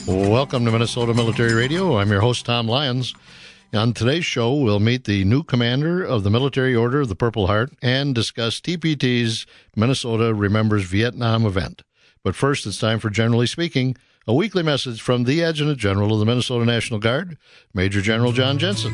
Welcome to Minnesota Military Radio. I'm your host, Tom Lyons. On today's show, we'll meet the new commander of the Military Order of the Purple Heart and discuss TPT's Minnesota Remembers Vietnam event. But first, it's time for Generally Speaking, a weekly message from the Adjutant General of the Minnesota National Guard, Major General John Jensen.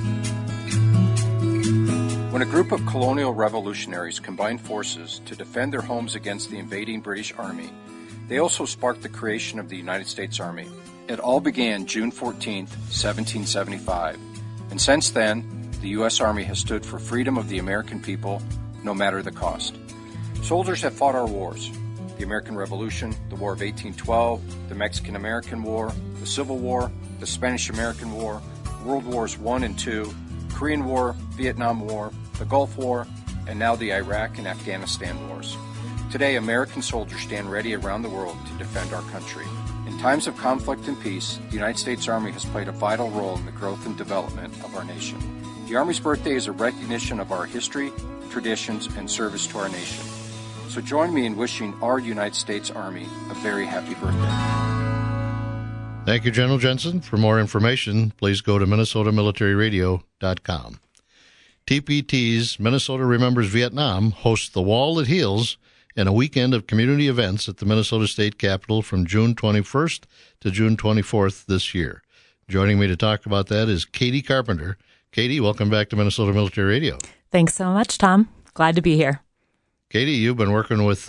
When a group of colonial revolutionaries combined forces to defend their homes against the invading British Army, they also sparked the creation of the United States Army. It all began June 14, 1775, and since then, the U.S. Army has stood for freedom of the American people, no matter the cost. Soldiers have fought our wars: the American Revolution, the War of 1812, the Mexican-American War, the Civil War, the Spanish-American War, World Wars I and II, Korean War, Vietnam War, the Gulf War, and now the Iraq and Afghanistan wars. Today, American soldiers stand ready around the world to defend our country. In times of conflict and peace, the United States Army has played a vital role in the growth and development of our nation. The Army's birthday is a recognition of our history, traditions, and service to our nation. So join me in wishing our United States Army a very happy birthday. Thank you, General Jensen. For more information, please go to minnesotamilitaryradio.com. TPT's Minnesota Remembers Vietnam hosts The Wall That Heals and a weekend of community events at the Minnesota State Capitol from June 21st to June 24th this year. Joining me to talk about that is Katie Carpenter. Katie, welcome back to Minnesota Military Radio. Thanks so much, Tom. Glad to be here. Katie, you've been working with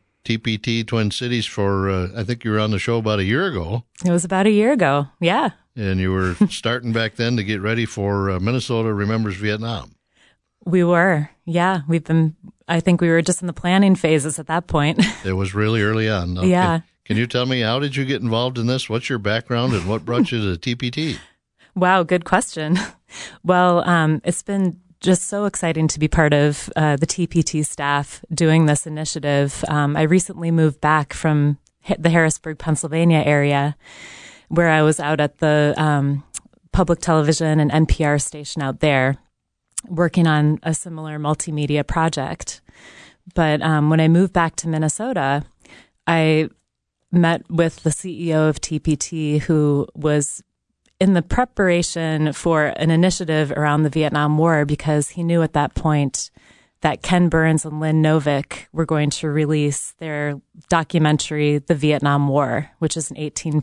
TPT Twin Cities for, I think you were on the show about a year ago. It was about a year ago, yeah. And you were starting back then to get ready for Minnesota Remembers Vietnam. We were, yeah. I think we were just in the planning phases at that point. It was really early on. Now, yeah. Can you tell me, how did you get involved in this? What's your background and what brought you to TPT? Wow, good question. Well, it's been just so exciting to be part of the TPT staff doing this initiative. I recently moved back from the Harrisburg, Pennsylvania area, where I was out at the public television and NPR station out there, working on a similar multimedia project. But when I moved back to Minnesota, I met with the CEO of TPT, who was in the preparation for an initiative around the Vietnam War, because he knew at that point that Ken Burns and Lynn Novick were going to release their documentary, The Vietnam War, which is an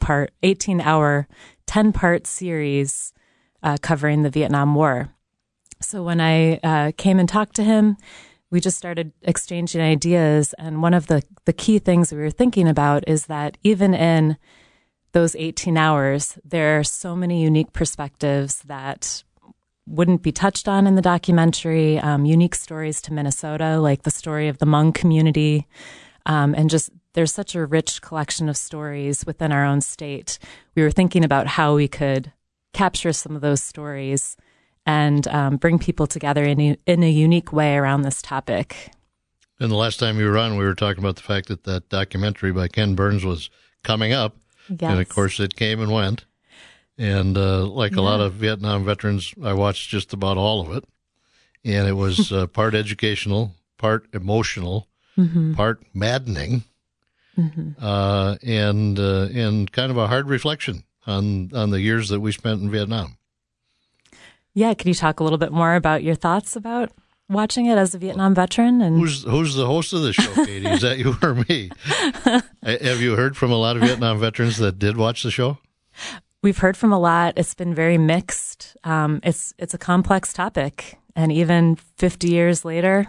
18-hour, 10-part series covering the Vietnam War. So when I came and talked to him, we just started exchanging ideas. And one of the key things we were thinking about is that even in those 18 hours, there are so many unique perspectives that wouldn't be touched on in the documentary, unique stories to Minnesota, like the story of the Hmong community. And just there's such a rich collection of stories within our own state. We were thinking about how we could capture some of those stories and bring people together in a unique way around this topic. And the last time you were on, we were talking about the fact that documentary by Ken Burns was coming up. Yes. And, of course, it came and went. And like a lot of Vietnam veterans, I watched just about all of it. And it was part educational, part emotional, part maddening, and kind of a hard reflection on the years that we spent in Vietnam. Yeah, could you talk a little bit more about your thoughts about watching it as a Vietnam veteran? And who's the host of the show, Katie? Is that you or me? Have you heard from a lot of Vietnam veterans that did watch the show? We've heard from a lot. It's been very mixed. It's a complex topic, and even 50 years later,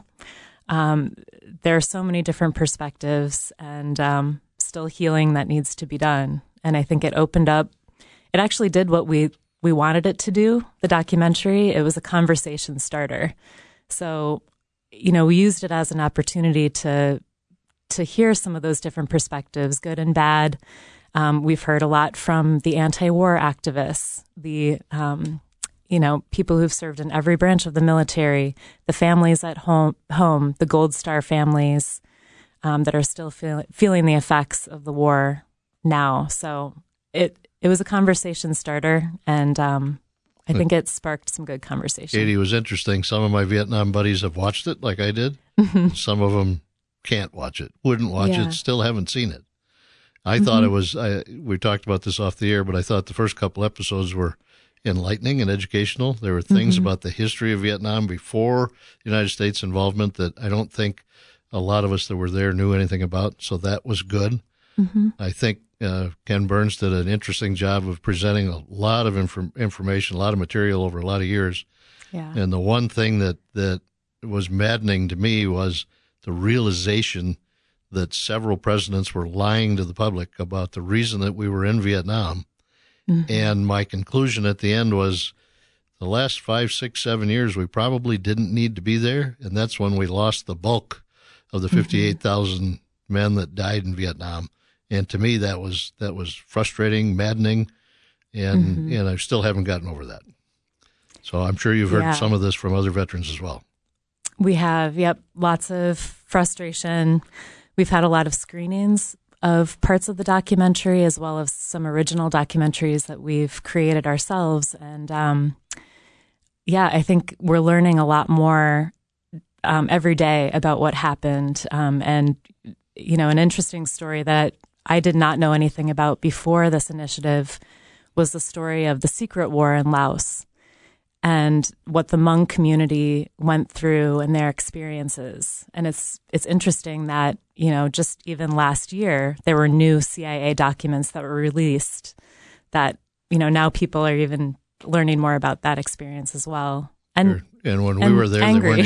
there are so many different perspectives and still healing that needs to be done. And I think it opened up. It actually did what we wanted it to do. The documentary. It was a conversation starter. So, we used it as an opportunity to hear some of those different perspectives, good and bad. We've heard a lot from the anti-war activists, the people who've served in every branch of the military, the families at home, the Gold Star families that are still feeling the effects of the war now. So it was a conversation starter, and I think it sparked some good conversation. Katie, it was interesting. Some of my Vietnam buddies have watched it like I did. Some of them can't watch it, wouldn't watch it, still haven't seen it. I thought it was, we talked about this off the air, but I thought the first couple episodes were enlightening and educational. There were things about the history of Vietnam before the United States involvement that I don't think a lot of us that were there knew anything about. So that was good. I think Ken Burns did an interesting job of presenting a lot of information, a lot of material over a lot of years. Yeah. And the one thing that was maddening to me was the realization that several presidents were lying to the public about the reason that we were in Vietnam. And my conclusion at the end was the last 5, 6, 7 years, we probably didn't need to be there. And that's when we lost the bulk of the 58,000 men that died in Vietnam. And to me, that was frustrating, maddening, and I still haven't gotten over that. So I'm sure you've heard some of this from other veterans as well. We have, lots of frustration. We've had a lot of screenings of parts of the documentary, as well as some original documentaries that we've created ourselves. And I think we're learning a lot more every day about what happened. And, an interesting story that I did not know anything about before this initiative was the story of the secret war in Laos and what the Hmong community went through and their experiences. And it's interesting that, just even last year, there were new CIA documents that were released that, now people are even learning more about that experience as well. And when we were there,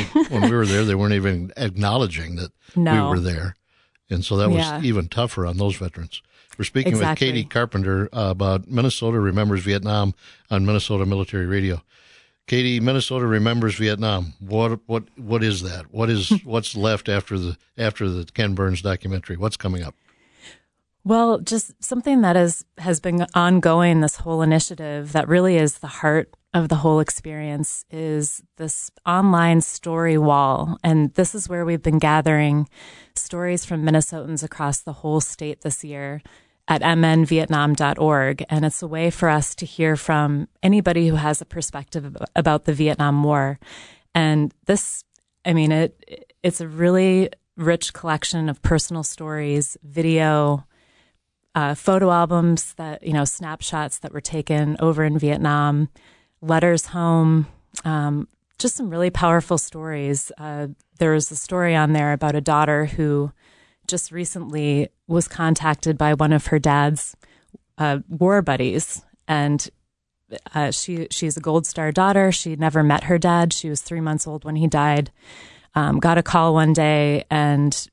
they weren't even acknowledging that we were there. And so that was even tougher on those veterans. We're speaking with Katie Carpenter about Minnesota Remembers Vietnam on Minnesota Military Radio. Katie, Minnesota Remembers Vietnam. What is that? What's left after the Ken Burns documentary? What's coming up? Well, just something that has been ongoing, this whole initiative that really is the heart of the whole experience, is this online story wall. And this is where we've been gathering stories from Minnesotans across the whole state this year at mnvietnam.org. And it's a way for us to hear from anybody who has a perspective about the Vietnam War. And this, it's a really rich collection of personal stories, video, photo albums that, snapshots that were taken over in Vietnam, letters home, just some really powerful stories. There was a story on there about a daughter who just recently was contacted by one of her dad's war buddies. And she's a Gold Star daughter. She never met her dad. She was 3 months old when he died. Got a call one day, and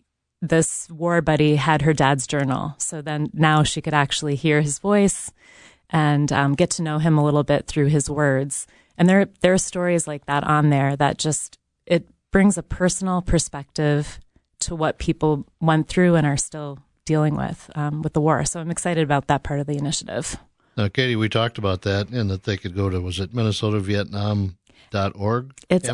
this war buddy had her dad's journal. So then now she could actually hear his voice and get to know him a little bit through his words. And there are stories like that on there that just, it brings a personal perspective to what people went through and are still dealing with the war. So I'm excited about that part of the initiative. Now, Katie, we talked about that, and that they could go to, was it MinnesotaVietnam.org? It's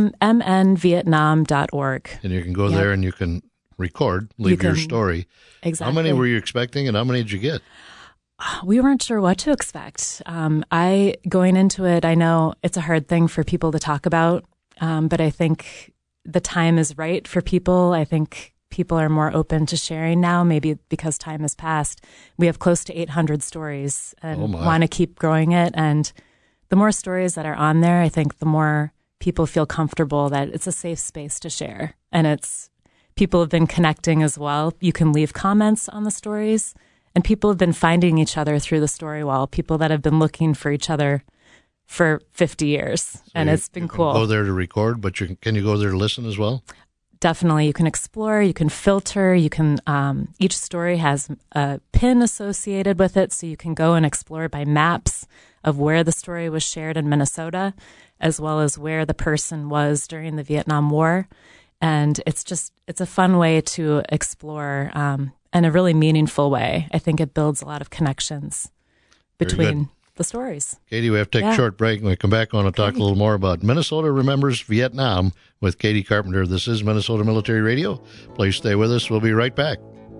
mnvietnam.org. And you can go there and you can record, leave your story. Exactly. How many were you expecting, and how many did you get? We weren't sure what to expect. Going into it, I know it's a hard thing for people to talk about, but I think the time is right for people. I think people are more open to sharing now, maybe because time has passed. We have close to 800 stories and want to keep growing it. And the more stories that are on there, I think the more people feel comfortable that it's a safe space to share. And people have been connecting as well. You can leave comments on the stories. And people have been finding each other through the story wall, people that have been looking for each other for 50 years. And it's been cool. Go there to record, but can you go there to listen as well? Definitely. You can explore, you can filter, you can, each story has a pin associated with it. So you can go and explore by maps of where the story was shared in Minnesota, as well as where the person was during the Vietnam War. And it's a fun way to explore, in a really meaningful way. I think it builds a lot of connections between the stories. Katie, we have to take a short break. When we come back, I want to talk a little more about Minnesota Remembers Vietnam with Katie Carpenter. This is Minnesota Military Radio. Please stay with us. We'll be right back.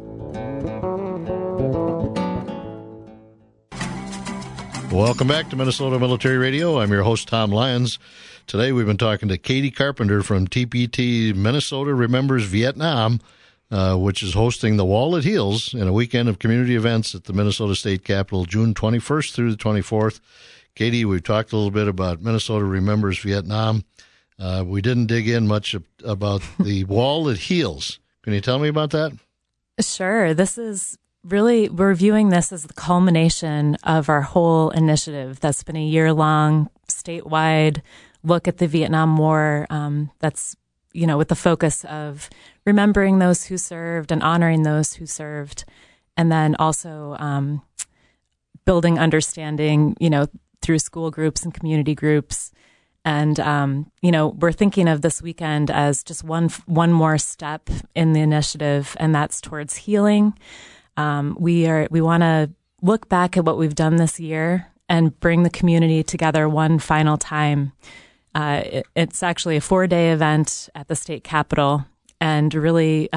Welcome back to Minnesota Military Radio. I'm your host, Tom Lyons. Today we've been talking to Katie Carpenter from TPT Minnesota Remembers Vietnam which is hosting the Wall That Heals in a weekend of community events at the Minnesota State Capitol, June 21st through the 24th. Katie, we've talked a little bit about Minnesota Remembers Vietnam. We didn't dig in much about the Wall That Heals. Can you tell me about that? Sure. This is really, we're viewing this as the culmination of our whole initiative that's been a year-long statewide look at the Vietnam War. That's, with the focus of remembering those who served and honoring those who served, and then also building understanding, through school groups and community groups. And, we're thinking of this weekend as just one more step in the initiative, and that's towards healing. We want to look back at what we've done this year and bring the community together one final time. It's actually a 4-day event at the state capitol, and really,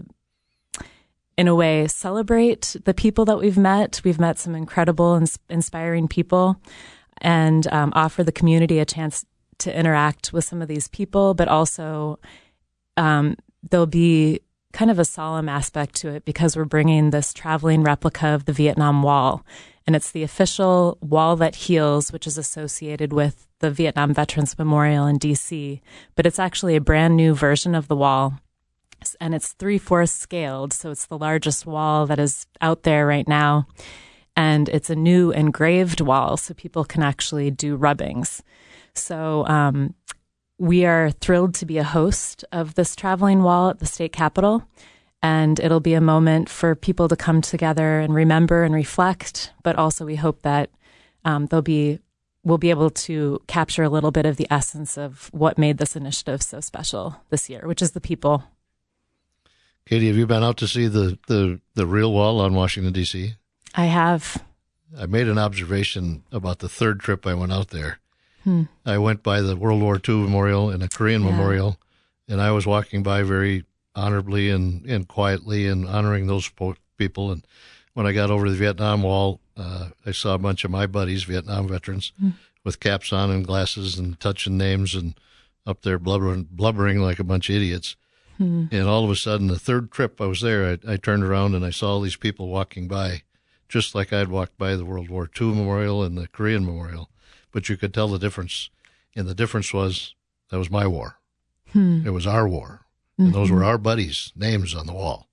in a way, celebrate the people that we've met. We've met some incredible and inspiring people, and offer the community a chance to interact with some of these people, but also there'll be kind of a solemn aspect to it because we're bringing this traveling replica of the Vietnam Wall, and it's the official Wall That Heals, which is associated with the Vietnam Veterans Memorial in D.C., but it's actually a brand new version of the wall, and it's 3/4 scaled, so it's the largest wall that is out there right now, and it's a new engraved wall, so people can actually do rubbings. So we are thrilled to be a host of this traveling wall at the state capitol, and it'll be a moment for people to come together and remember and reflect, but also we hope that we'll be able to capture a little bit of the essence of what made this initiative so special this year, which is the people. Katie, have you been out to see the real wall on Washington, D.C.? I have. I made an observation about the third trip I went out there. I went by the World War II Memorial and the Korean Memorial, and I was walking by very honorably and quietly and honoring those people. And when I got over to the Vietnam Wall, I saw a bunch of my buddies, Vietnam veterans, with caps on and glasses and touching names and up there blubbering like a bunch of idiots. And all of a sudden, the third trip I was there, I turned around and I saw all these people walking by, just like I'd walked by the World War II Memorial and the Korean Memorial. But you could tell the difference. And the difference was that was my war. It was our war. And those were our buddies' names on the wall.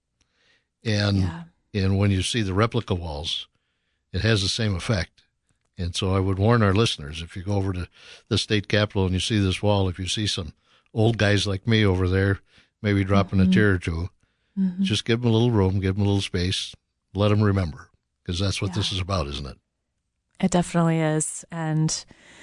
And when you see the replica walls, it has the same effect. And so I would warn our listeners, if you go over to the state capitol and you see this wall, if you see some old guys like me over there, maybe dropping a tear or two, just give them a little room, give them a little space, let them remember, because that's what this is about, isn't it? It definitely is. And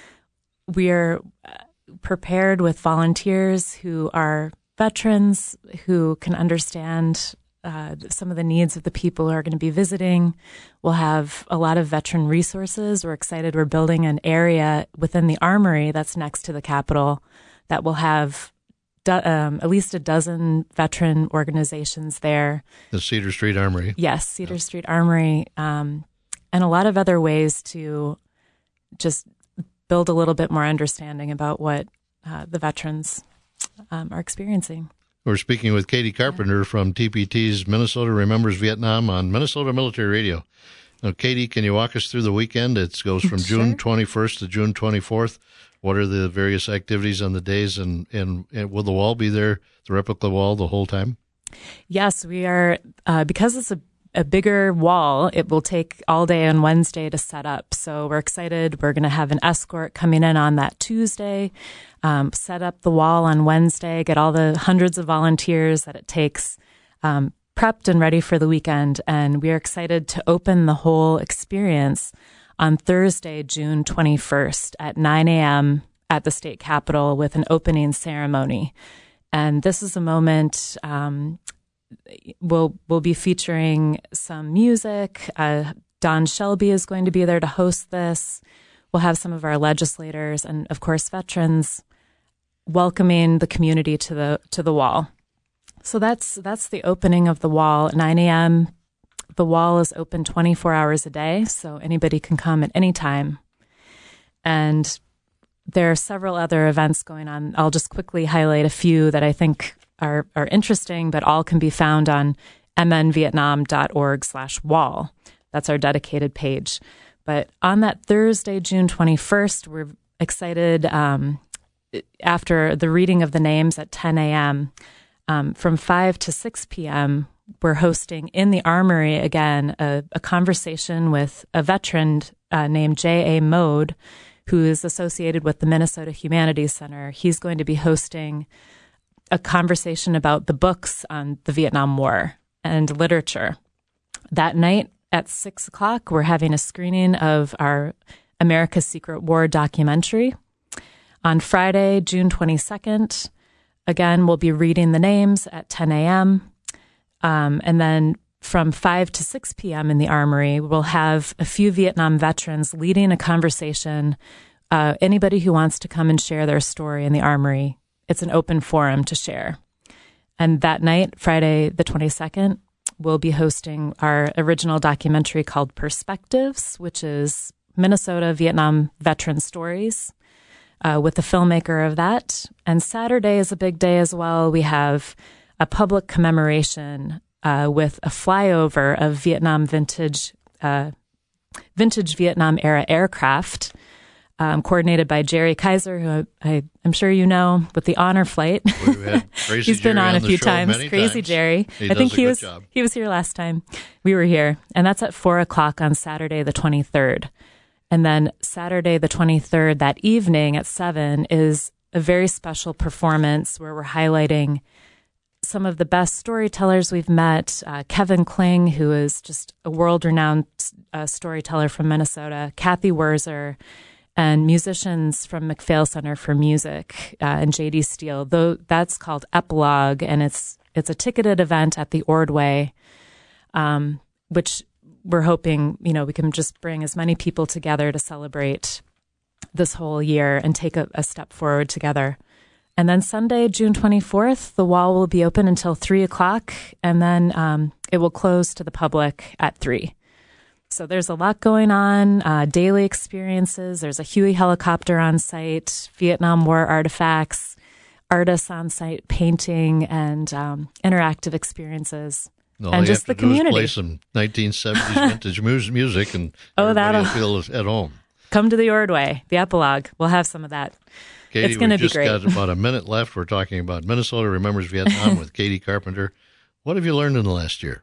we're prepared with volunteers who are veterans, who can understand some of the needs of the people who are going to be visiting. We'll have a lot of veteran resources. We're excited. We're building an area within the Armory that's next to the Capitol that will have at least a dozen veteran organizations there. The Cedar Street Armory. Yes, Cedar Street Armory. And a lot of other ways to just build a little bit more understanding about what the veterans are experiencing. We're speaking with Katie Carpenter from TPT's Minnesota Remembers Vietnam on Minnesota Military Radio. Now, Katie, can you walk us through the weekend? It goes from June 21st to June 24th. What are the various activities on the days, and will the wall be there, the replica wall, the whole time? Yes, we are, because it's a bigger wall, it will take all day on Wednesday to set up. So we're excited. We're going to have an escort coming in on that Tuesday, set up the wall on Wednesday, get all the hundreds of volunteers that it takes prepped and ready for the weekend. And we are excited to open the whole experience on Thursday, June 21st at 9 a.m. at the state capitol with an opening ceremony. And this is a moment we'll be featuring some music. Don Shelby is going to be there to host this. We'll have some of our legislators and, of course, veterans welcoming the community to the wall. So that's the opening of the wall at 9 a.m. The wall is open 24 hours a day, so anybody can come at any time. And there are several other events going on. I'll just quickly highlight a few that I think are interesting, but all can be found on mnvietnam.org/wall. That's our dedicated page. But on that Thursday, June 21st, we're excited after the reading of the names at 10 a.m. From 5 to 6 p.m., we're hosting in the Armory again a conversation with a veteran named J.A. Mode, who is associated with the Minnesota Humanities Center. He's going to be hosting a conversation about the books on the Vietnam War and literature. That night at 6 o'clock, we're having a screening of our America's Secret War documentary. On Friday, June 22nd, again, we'll be reading the names at 10 a.m. And then from 5 to 6 p.m. in the Armory, we'll have a few Vietnam veterans leading a conversation. Anybody who wants to come and share their story in the Armory, it's an open forum to share. And that night, Friday the 22nd, we'll be hosting our original documentary called Perspectives, which is Minnesota Vietnam veteran stories, with the filmmaker of that. And Saturday is a big day as well. We have a public commemoration with a flyover of Vietnam vintage Vietnam era aircraft, coordinated by Jerry Kaiser, who I'm sure you know, with the Honor Flight. He's been on a few times. Crazy Jerry. I think he was here last time we were here. And that's at 4 o'clock on Saturday the 23rd. And then Saturday the 23rd, that evening at 7, is a very special performance where we're highlighting some of the best storytellers we've met. Kevin Kling, who is just a world-renowned storyteller from Minnesota, Kathy Wurzer, and musicians from MacPhail Center for Music and J.D. Steele. Though that's called Epilogue, and it's a ticketed event at the Ordway, which we're hoping we can just bring as many people together to celebrate this whole year and take a step forward together. And then Sunday, June 24th, the wall will be open until 3 o'clock, and then it will close to the public at 3. So there's a lot going on, daily experiences. There's a Huey helicopter on site, Vietnam War artifacts, artists on site painting, and interactive experiences. And just the community. Play some 1970s vintage music, and everybody will feel at home. Come to the Ordway, the Epilogue. We'll have some of that. Katie, it's going to be great. We've just got about a minute left. We're talking about Minnesota Remembers Vietnam with Katie Carpenter. What have you learned in the last year?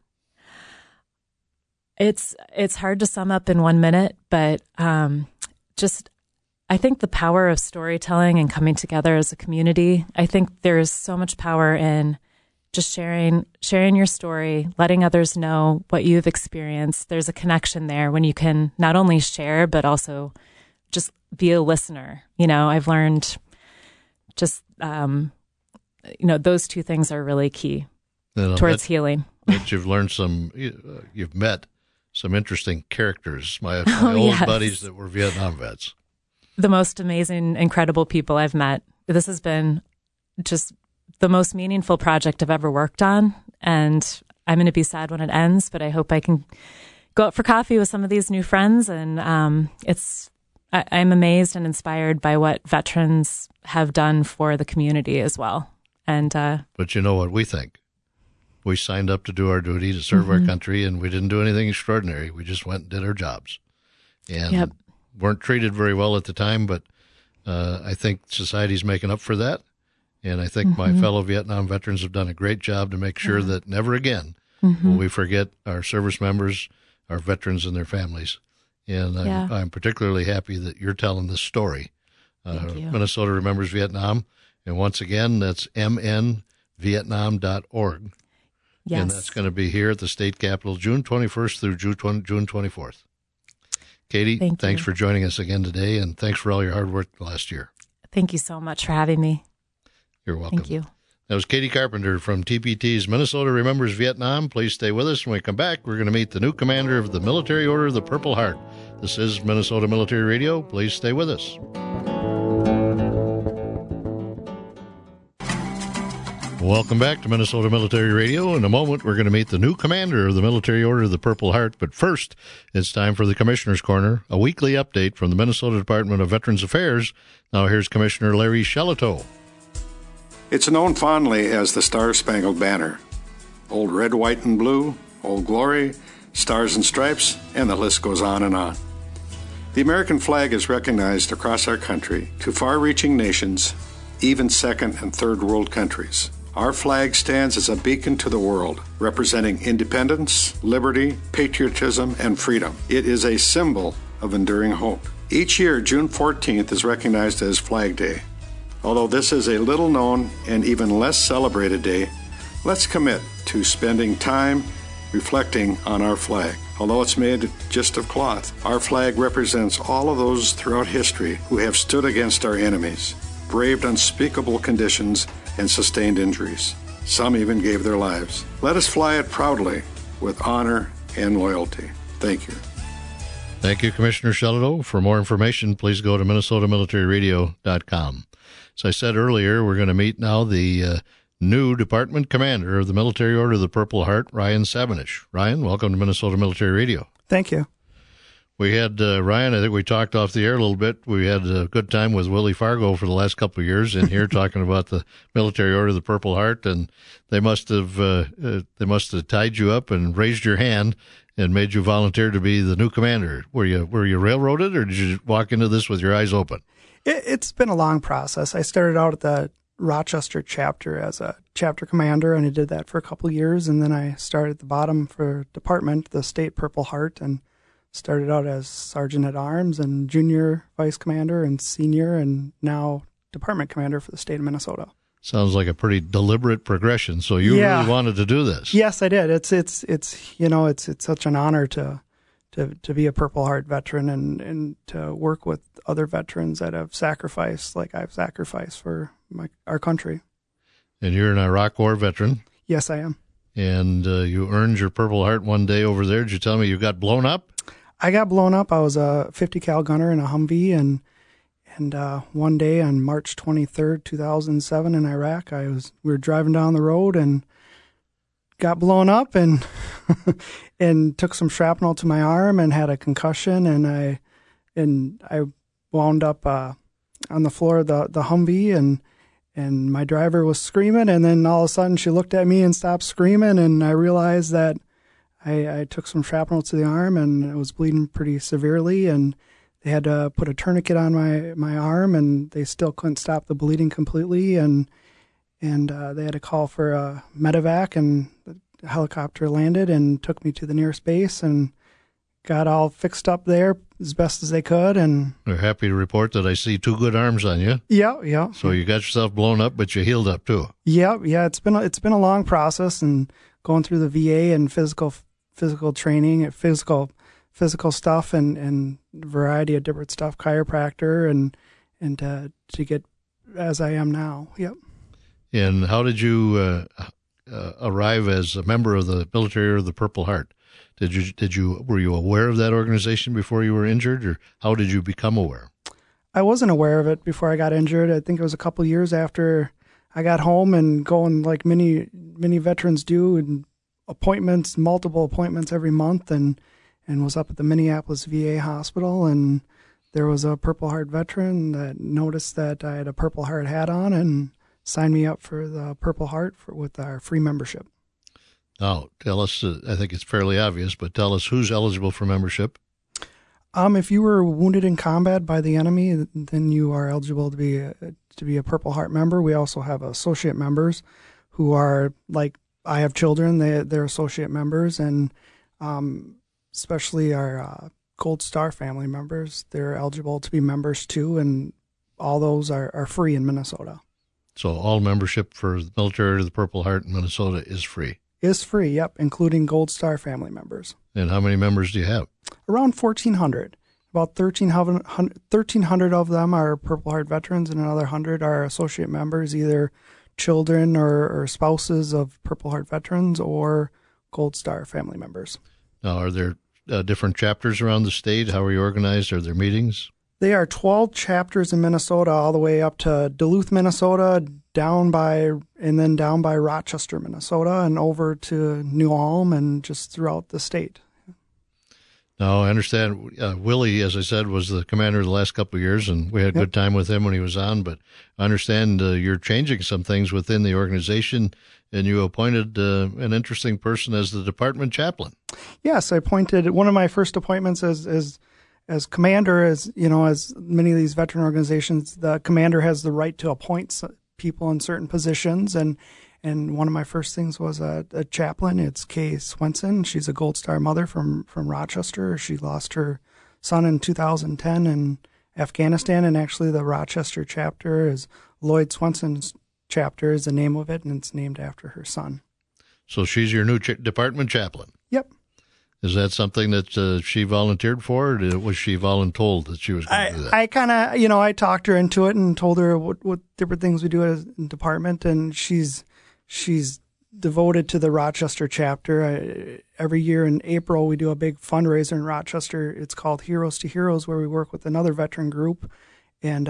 It's hard to sum up in 1 minute, but I think the power of storytelling and coming together as a community. I think there's so much power in just sharing your story, letting others know what you've experienced. There's a connection there when you can not only share, but also just be a listener. I've learned just, those two things are really key towards healing. That you've learned you've met some interesting characters, my old buddies that were Vietnam vets. The most amazing, incredible people I've met. This has been just the most meaningful project I've ever worked on, and I'm going to be sad when it ends, but I hope I can go out for coffee with some of these new friends, and I'm amazed and inspired by what veterans have done for the community as well. But you know what we think? We signed up to do our duty, to serve our country, and we didn't do anything extraordinary. We just went and did our jobs. And weren't treated very well at the time, but I think society's making up for that. And I think my fellow Vietnam veterans have done a great job to make sure that never again will we forget our service members, our veterans, and their families. And I'm particularly happy that you're telling this story. Minnesota Remembers Vietnam. And once again, that's mnvietnam.org. Yes. And that's going to be here at the state capitol, June 21st through June 24th. Katie, thanks for joining us again today, and thanks for all your hard work last year. Thank you so much for having me. You're welcome. Thank you. That was Katie Carpenter from TPT's Minnesota Remembers Vietnam. Please stay with us. When we come back, we're going to meet the new commander of the Military Order of the Purple Heart. This is Minnesota Military Radio. Please stay with us. Welcome back to Minnesota Military Radio. In a moment, we're going to meet the new commander of the Military Order of the Purple Heart. But first, it's time for the Commissioner's Corner, a weekly update from the Minnesota Department of Veterans Affairs. Now here's Commissioner Larry Shellito. It's known fondly as the Star-Spangled Banner. Old Red, White, and Blue, Old Glory, Stars and Stripes, and the list goes on and on. The American flag is recognized across our country to far-reaching nations, even second and third world countries. Our flag stands as a beacon to the world, representing independence, liberty, patriotism, and freedom. It is a symbol of enduring hope. Each year, June 14th is recognized as Flag Day. Although this is a little known and even less celebrated day, let's commit to spending time reflecting on our flag. Although it's made just of cloth, our flag represents all of those throughout history who have stood against our enemies, braved unspeakable conditions, and sustained injuries. Some even gave their lives. Let us fly it proudly with honor and loyalty. Thank you. Thank you, Commissioner Shelito. For more information, please go to MinnesotaMilitaryRadio.com. As I said earlier, we're going to meet now the new Department Commander of the Military Order of the Purple Heart, Ryan Sabanich. Ryan, welcome to Minnesota Military Radio. Thank you. We had Ryan, I think we talked off the air a little bit. We had a good time with Willie Fargo for the last couple of years in here talking about the Military Order of the Purple Heart, and they must have tied you up and raised your hand and made you volunteer to be the new commander. Were you railroaded, or did you walk into this with your eyes open? It's been a long process. I started out at the Rochester chapter as a chapter commander, and I did that for a couple of years, and then I started at the bottom for department, the State Purple Heart, and started out as sergeant at arms and junior vice commander and senior, and now department commander for the state of Minnesota. Sounds like a pretty deliberate progression. So you really wanted to do this? Yes, I did. It's such an honor to be a Purple Heart veteran and to work with other veterans that have sacrificed like I've sacrificed for our country. And you're an Iraq War veteran? Yes, I am. And you earned your Purple Heart one day over there. Did you tell me you got blown up? I got blown up. I was a 50 cal gunner in a Humvee, and one day on March 23rd, 2007 in Iraq, we were driving down the road and got blown up and and took some shrapnel to my arm and had a concussion, and I wound up on the floor of the Humvee, and my driver was screaming, and then all of a sudden she looked at me and stopped screaming, and I realized that I took some shrapnel to the arm and it was bleeding pretty severely, and they had to put a tourniquet on my arm, and they still couldn't stop the bleeding completely, and they had to call for a medevac, and the helicopter landed and took me to the nearest base and got all fixed up there as best as they could. And we're happy to report that I see two good arms on you. Yeah. So you got yourself blown up, but you healed up too. Yeah. It's been a long process, and going through the VA and physical training, physical stuff, and a variety of different stuff, chiropractor, and to get as I am now. Yep. And how did you arrive as a member of the Military Order of the Purple Heart? Were you aware of that organization before you were injured, or how did you become aware? I wasn't aware of it before I got injured. I think it was a couple of years after I got home, and going like many veterans do, and multiple appointments every month, and was up at the Minneapolis VA hospital, and there was a Purple Heart veteran that noticed that I had a Purple Heart hat on and signed me up for the Purple Heart with our free membership. Now, tell us, I think it's fairly obvious, but tell us who's eligible for membership. If you were wounded in combat by the enemy, then you are eligible to be a Purple Heart member. We also have associate members who are, like, I have children, they're associate members, and especially our Gold Star family members, they're eligible to be members too, and all those are free in Minnesota. So all membership for the Military Order of the Purple Heart in Minnesota is free? Is free, yep, including Gold Star family members. And how many members do you have? Around 1,400. About 1,300 of them are Purple Heart veterans, and another 100 are associate members, either children or spouses of Purple Heart veterans or Gold Star family members. Now, are there different chapters around the state? How are you organized? Are there meetings? There are 12 chapters in Minnesota, all the way up to Duluth, Minnesota, down by Rochester, Minnesota, and over to New Ulm, and just throughout the state. No, I understand. Willie, as I said, was the commander the last couple of years, and we had a good time with him when he was on. But I understand you're changing some things within the organization, and you appointed an interesting person as the department chaplain. Yes, I appointed one of my first appointments as commander. As you know, as many of these veteran organizations, the commander has the right to appoint people in certain positions, and one of my first things was a chaplain. It's Kay Swenson. She's a Gold Star mother from Rochester. She lost her son in 2010 in Afghanistan, and actually the Rochester chapter is Lloyd Swenson's chapter is the name of it, and it's named after her son. So she's your new department chaplain? Yep. Is that something that she volunteered for, or was she voluntold that she was going to do that? I kind of, I talked her into it and told her what different things we do as a department, and she's devoted to the Rochester chapter. Every year in April, we do a big fundraiser in Rochester. It's called Heroes to Heroes, where we work with another veteran group. And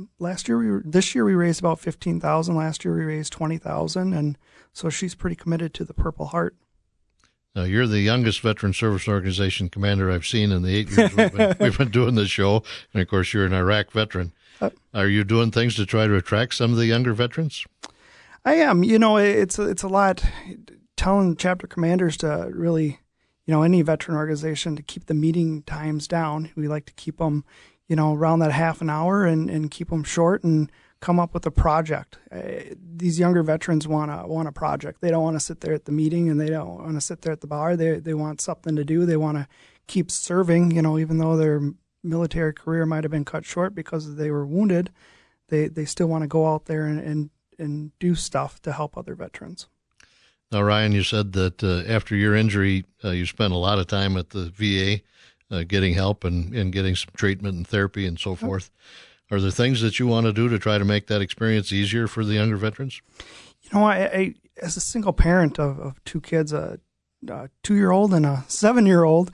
this year we raised about $15,000. Last year we raised $20,000, and so she's pretty committed to the Purple Heart. Now, you're the youngest veteran service organization commander I've seen in the 8 years we've been doing this show, and of course you're an Iraq veteran. Are you doing things to try to attract some of the younger veterans? I am. It's a lot telling chapter commanders to really, any veteran organization to keep the meeting times down. We like to keep them, around that half an hour and keep them short and come up with a project. These younger veterans want a project. They don't want to sit there at the meeting, and they don't want to sit there at the bar. They want something to do. They want to keep serving, even though their military career might have been cut short because they were wounded. They still want to go out there and do stuff to help other veterans. Now, Ryan, you said that after your injury, you spent a lot of time at the VA getting help and getting some treatment and therapy and so forth. Are there things that you want to do to try to make that experience easier for the younger veterans? I as a single parent of two kids, a 2-year-old and a 7-year-old,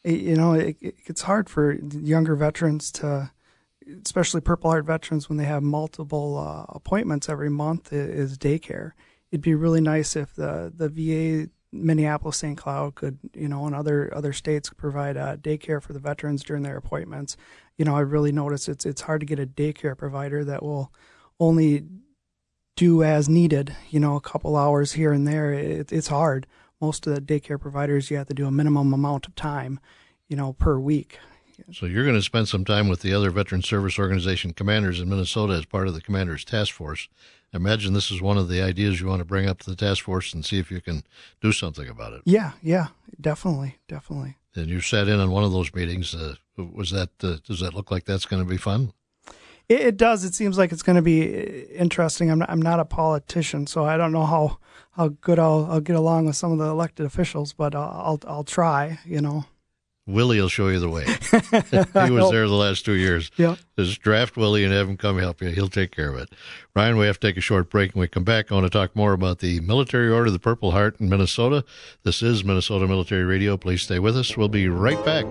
it's hard for younger veterans to, especially Purple Heart veterans, when they have multiple appointments every month, is daycare. It'd be really nice if the VA, Minneapolis, St. Cloud could, and other states could provide daycare for the veterans during their appointments. I really noticed it's hard to get a daycare provider that will only do as needed, a couple hours here and there. It's hard. Most of the daycare providers, you have to do a minimum amount of time, per week. So you're going to spend some time with the other Veteran Service Organization commanders in Minnesota as part of the Commander's Task Force. I imagine this is one of the ideas you want to bring up to the task force and see if you can do something about it. Yeah, definitely. And you sat in on one of those meetings. Does that look like that's going to be fun? It does. It seems like it's going to be interesting. I'm not a politician, so I don't know how good I'll get along with some of the elected officials, but I'll try. Willie will show you the way. He was there the last 2 years. Yeah. Just draft Willie and have him come help you. He'll take care of it. Ryan, we have to take a short break. When we come back, I want to talk more about the Military Order of the Purple Heart in Minnesota. This is Minnesota Military Radio. Please stay with us. We'll be right back.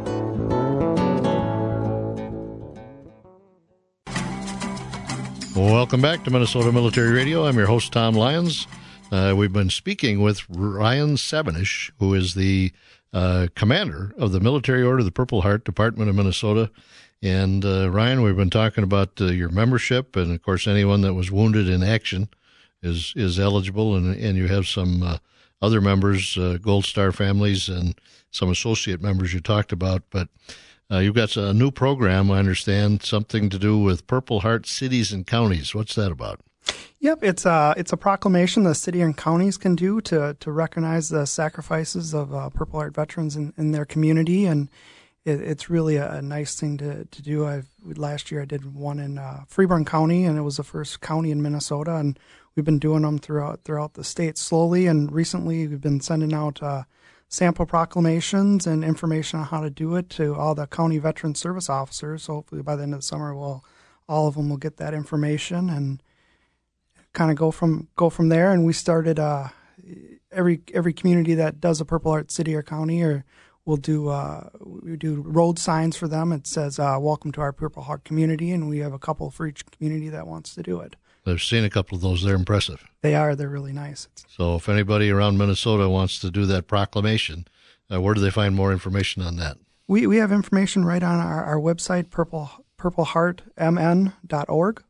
Welcome back to Minnesota Military Radio. I'm your host, Tom Lyons. We've been speaking with Ryan Savanish, who is the commander of the Military Order of the Purple Heart, Department of Minnesota. And Ryan, we've been talking about your membership, and of course anyone that was wounded in action is eligible, and you have some other members, Gold Star families, and some associate members you talked about. But you've got a new program, I understand, something to do with Purple Heart cities and counties. What's that about? Yep, it's a proclamation the city and counties can do to recognize the sacrifices of Purple Heart veterans in their community, and it's really a nice thing to do. Last year I did one in Freeborn County, and it was the first county in Minnesota, and we've been doing them throughout the state slowly, and recently we've been sending out sample proclamations and information on how to do it to all the county veteran service officers. So hopefully by the end of the summer, all of them will get that information and kind of go from there. And we started every community that does a Purple Heart city or county, or we do road signs for them. It says "Welcome to our Purple Heart community," and we have a couple for each community that wants to do it. I've seen a couple of those. They're impressive. They are. They're really nice. So if anybody around Minnesota wants to do that proclamation, where do they find more information on that? We have information right on our website, purpleheartmn.org.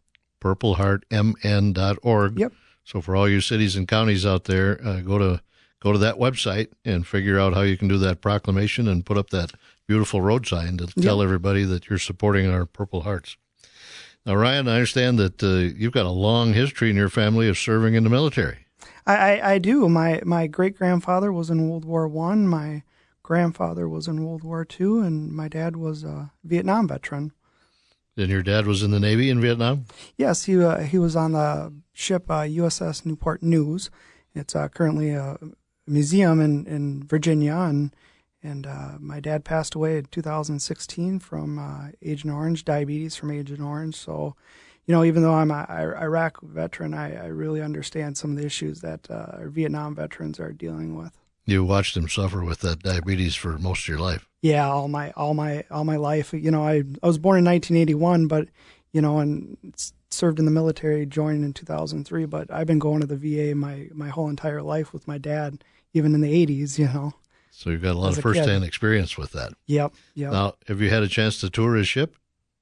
purpleheartmn.org. Yep. So for all you cities and counties out there, go to that website and figure out how you can do that proclamation and put up that beautiful road sign to tell everybody that you're supporting our Purple Hearts. Now, Ryan, I understand that you've got a long history in your family of serving in the military. I do. My great-grandfather was in World War I. My grandfather was in World War II, and my dad was a Vietnam veteran. And your dad was in the Navy in Vietnam? Yes, he was on the ship USS Newport News. It's currently a museum in Virginia, and my dad passed away in 2016 from Agent Orange, diabetes from Agent Orange. So, even though I'm an Iraq veteran, I really understand some of the issues that our Vietnam veterans are dealing with. You watched him suffer with that diabetes for most of your life. Yeah, all my life. I was born in 1981, but and served in the military, joined in 2003. But I've been going to the VA my whole entire life with my dad, even in the 80s. So you've got a lot of first-hand experience with that. Yep. Now, have you had a chance to tour his ship?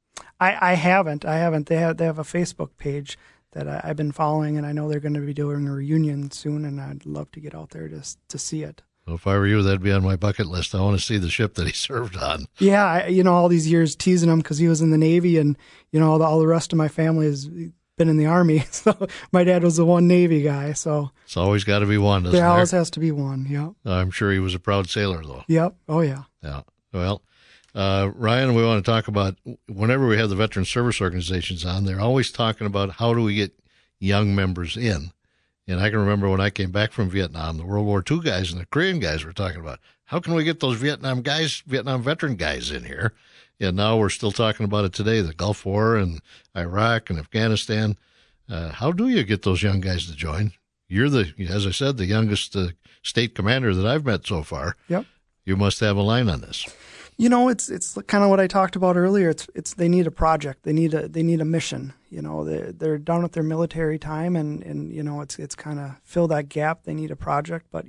I haven't. They have a Facebook page that I've been following, and I know they're going to be doing a reunion soon, and I'd love to get out there to see it. Well, if I were you, that'd be on my bucket list. I want to see the ship that he served on. Yeah, all these years teasing him because he was in the Navy, and all the rest of my family has been in the Army. So my dad was the one Navy guy. So it's always got to be one, doesn't there? There always has to be one. Yep. I'm sure he was a proud sailor, though. Yep. Oh yeah. Yeah. Well, Ryan, we want to talk about, whenever we have the veteran service organizations on, they're always talking about how do we get young members in. And I can remember when I came back from Vietnam, the World War II guys and the Korean guys were talking about, how can we get those Vietnam veteran guys in here? And now we're still talking about it today, the Gulf War and Iraq and Afghanistan. How do you get those young guys to join? You're as I said, the youngest state commander that I've met so far. Yep. You must have a line on this. It's kind of what I talked about earlier. It's they need a project. They need a mission. They're done with their military time, and it's kind of fill that gap. They need a project, but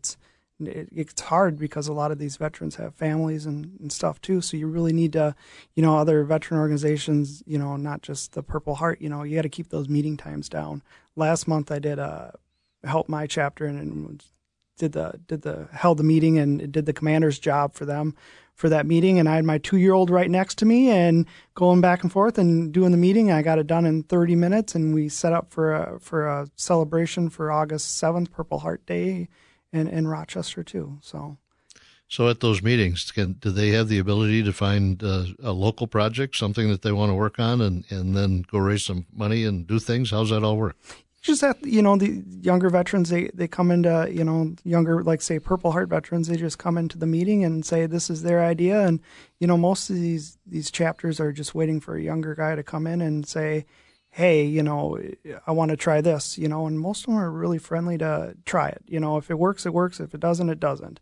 it's hard because a lot of these veterans have families and stuff too. So you really need to, other veteran organizations, not just the Purple Heart. You got to keep those meeting times down. Last month I did help my chapter and held the meeting and did the commander's job for them for that meeting, and I had my 2-year-old right next to me and going back and forth and doing the meeting. I got it done in 30 minutes, and we set up for a celebration for August 7th, Purple Heart Day, in Rochester too. So at those meetings, do they have the ability to find a local project, something that they want to work on, and then go raise some money and do things? How's that all work? Just that, the younger veterans, they come into, younger, like say Purple Heart veterans, they just come into the meeting and say this is their idea. And, most of these chapters are just waiting for a younger guy to come in and say, hey, I want to try this, and most of them are really friendly to try it. If it works, it works. If it doesn't, it doesn't,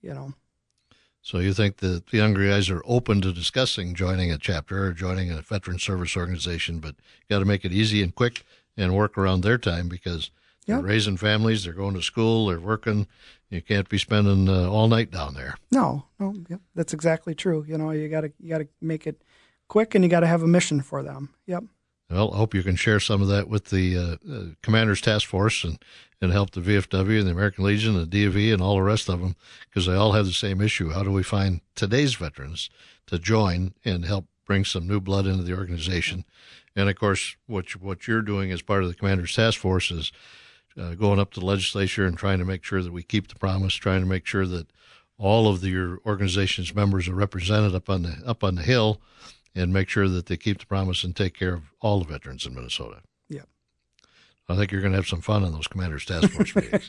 So you think that the younger guys are open to discussing joining a chapter or joining a veteran service organization, but you got to make it easy and quick and work around their time because they're raising families, they're going to school, they're working. You can't be spending all night down there. No, yep, that's exactly true. You got to make it quick, and you got to have a mission for them. Yep. Well, I hope you can share some of that with the Commander's Task Force and help the VFW and the American Legion and the DFE and all the rest of them, because they all have the same issue. How do we find today's veterans to join and help bring some new blood into the organization? And, of course, what you're doing as part of the Commander's Task Force is going up to the legislature and trying to make sure that we keep the promise, trying to make sure that all of your organization's members are represented up on the Hill, and make sure that they keep the promise and take care of all the veterans in Minnesota. Yeah. I think you're going to have some fun on those Commander's Task Force meetings.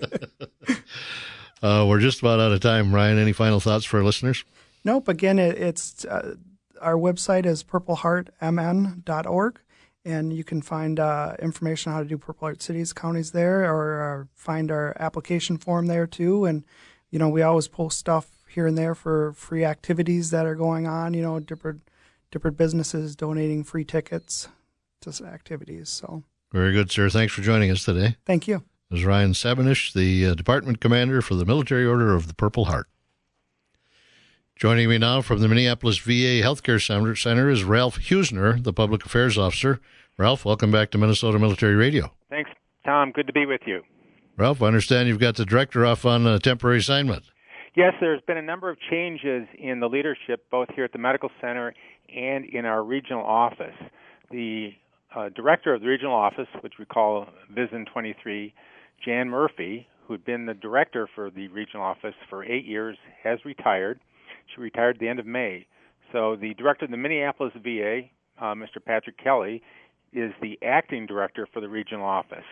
We're just about out of time. Ryan, any final thoughts for our listeners? Nope. Again, it's our website is purpleheartmn.org, and you can find information on how to do Purple Heart cities, counties there, or find our application form there too. And, we always post stuff here and there for free activities that are going on, different businesses donating free tickets to activities. So very good, sir. Thanks for joining us today. Thank you. This is Ryan Sabanish, the Department Commander for the Military Order of the Purple Heart. Joining me now from the Minneapolis VA Healthcare Center is Ralph Huesner, the Public Affairs Officer. Ralph, welcome back to Minnesota Military Radio. Thanks, Tom. Good to be with you. Ralph, I understand you've got the director off on a temporary assignment. Yes, there's been a number of changes in the leadership, both here at the Medical Center and in our regional office. The director of the regional office, which we call VISN 23, Jan Murphy, who'd been the director for the regional office for 8 years, has retired. She retired at the end of May. So the director of the Minneapolis VA, Mr. Patrick Kelly, is the acting director for the regional office.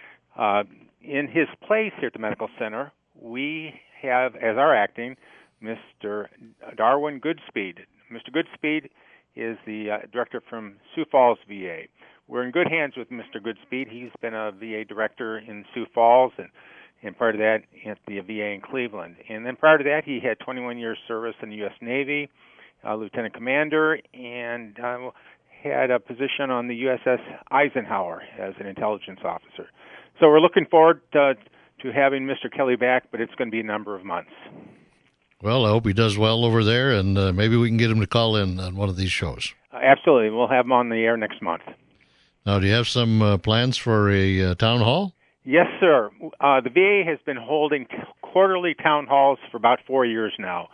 In his place here at the Medical Center, we have, as our acting, Mr. Darwin Goodspeed. Mr. Goodspeed is the director from Sioux Falls VA. We're in good hands with Mr. Goodspeed. He's been a VA director in Sioux Falls and prior to that at the VA in Cleveland. And then prior to that, he had 21 years service in the U.S. Navy, lieutenant commander, and had a position on the USS Eisenhower as an intelligence officer. So we're looking forward to having Mr. Kelly back, but it's going to be a number of months. Well, I hope he does well over there, and maybe we can get him to call in on one of these shows. Absolutely. We'll have him on the air next month. Now, do you have some plans for a town hall? Yes, sir. The VA has been holding quarterly town halls for about 4 years now.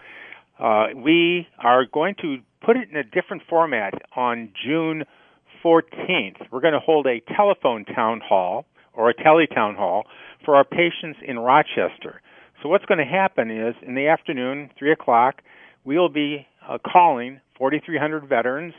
We are going to put it in a different format on June 14th. We're going to hold a telephone town hall, or a tele-town hall, for our patients in Rochester. So what's going to happen is, in the afternoon, 3 o'clock, we'll be calling 4,300 veterans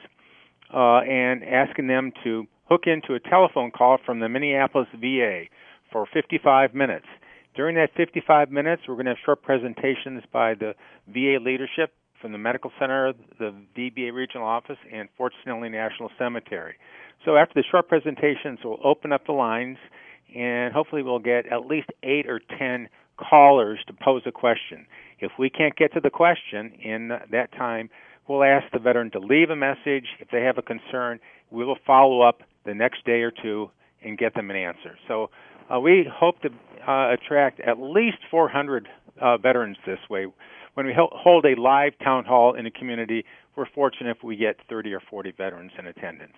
and asking them to hook into a telephone call from the Minneapolis VA for 55 minutes. During that 55 minutes, we're going to have short presentations by the VA leadership from the Medical Center, the VBA Regional Office, and Fort Snelling National Cemetery. So after the short presentations, we'll open up the lines, and hopefully we'll get at least 8 or 10 callers to pose a question. If we can't get to the question in that time, we'll ask the veteran to leave a message. If they have a concern, we will follow up the next day or two and get them an answer. So we hope to attract at least 400 veterans this way. When we hold a live town hall in a community, we're fortunate if we get 30 or 40 veterans in attendance.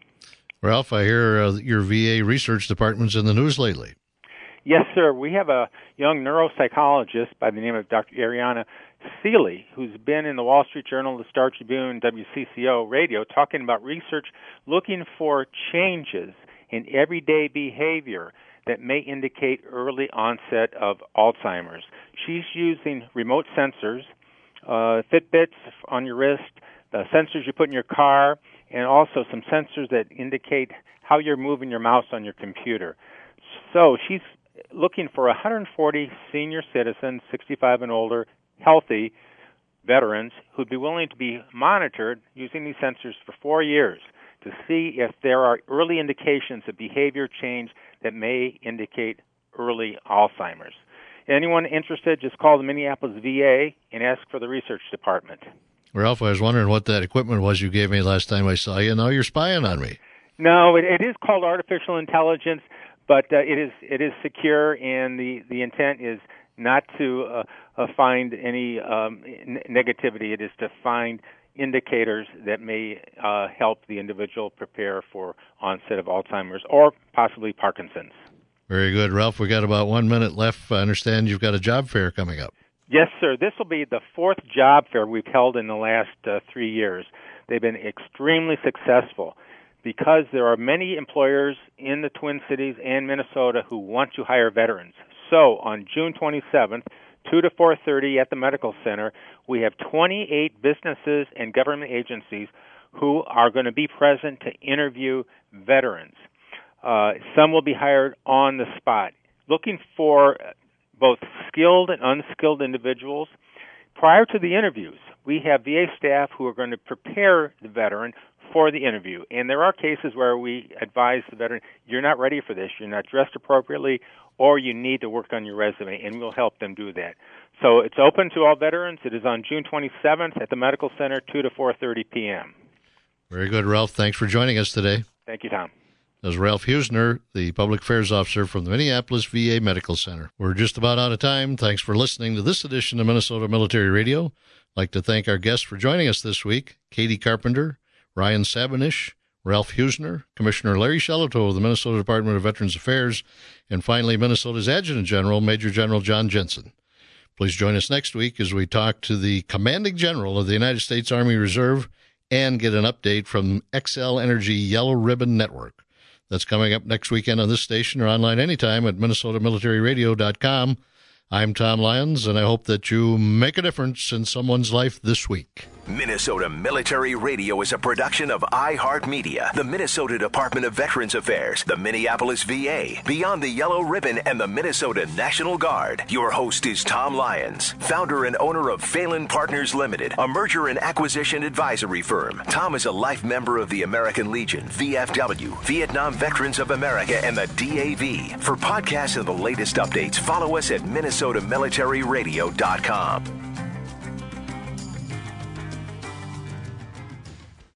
Ralph, I hear your VA research department's in the news lately. Yes, sir. We have a young neuropsychologist by the name of Dr. Ariana Seeley, who's been in the Wall Street Journal, the Star Tribune, WCCO radio, talking about research looking for changes in everyday behavior that may indicate early onset of Alzheimer's. She's using remote sensors, Fitbits on your wrist, the sensors you put in your car, and also some sensors that indicate how you're moving your mouse on your computer. So she's looking for 140 senior citizens, 65 and older, healthy veterans who'd be willing to be monitored using these sensors for 4 years to see if there are early indications of behavior change that may indicate early Alzheimer's. Anyone interested, just call the Minneapolis VA and ask for the research department. Ralph, I was wondering what that equipment was you gave me last time I saw you. Now you're spying on me. No, it is called artificial intelligence, but it is secure, and the intent is not to find any negativity. It is to find indicators that may help the individual prepare for onset of Alzheimer's or possibly Parkinson's. Very good, Ralph. We got about 1 minute left. I understand you've got a job fair coming up. Yes, sir. This will be the 4th job fair we've held in the last 3 years. They've been extremely successful because there are many employers in the Twin Cities and Minnesota who want to hire veterans. So on June 27th, 2 to 4:30 at the Medical Center, we have 28 businesses and government agencies who are going to be present to interview veterans. Some will be hired on the spot, looking for both skilled and unskilled individuals. Prior to the interviews, we have VA staff who are going to prepare the veteran for the interview. And there are cases where we advise the veteran, you're not ready for this, you're not dressed appropriately, or you need to work on your resume, and we'll help them do that. So it's open to all veterans. It is on June 27th at the Medical Center, 2 to 4:30 p.m. Very good, Ralph. Thanks for joining us today. Thank you, Tom. That was Ralph Huesner, the Public Affairs Officer from the Minneapolis VA Medical Center. We're just about out of time. Thanks for listening to this edition of Minnesota Military Radio. I'd like to thank our guests for joining us this week, Katie Carpenter, Ryan Sabanish, Ralph Husner, Commissioner Larry Shellito of the Minnesota Department of Veterans Affairs, and finally Minnesota's Adjutant General, Major General John Jensen. Please join us next week as we talk to the Commanding General of the United States Army Reserve and get an update from XL Energy Yellow Ribbon Network. That's coming up next weekend on this station or online anytime at MinnesotaMilitaryRadio.com. I'm Tom Lyons, and I hope that you make a difference in someone's life this week. Minnesota Military Radio is a production of iHeartMedia, the Minnesota Department of Veterans Affairs, the Minneapolis VA, Beyond the Yellow Ribbon, and the Minnesota National Guard. Your host is Tom Lyons, founder and owner of Phelan Partners Limited, a merger and acquisition advisory firm. Tom is a life member of the American Legion, VFW, Vietnam Veterans of America, and the DAV. For podcasts and the latest updates, follow us at MinnesotaMilitaryRadio.com.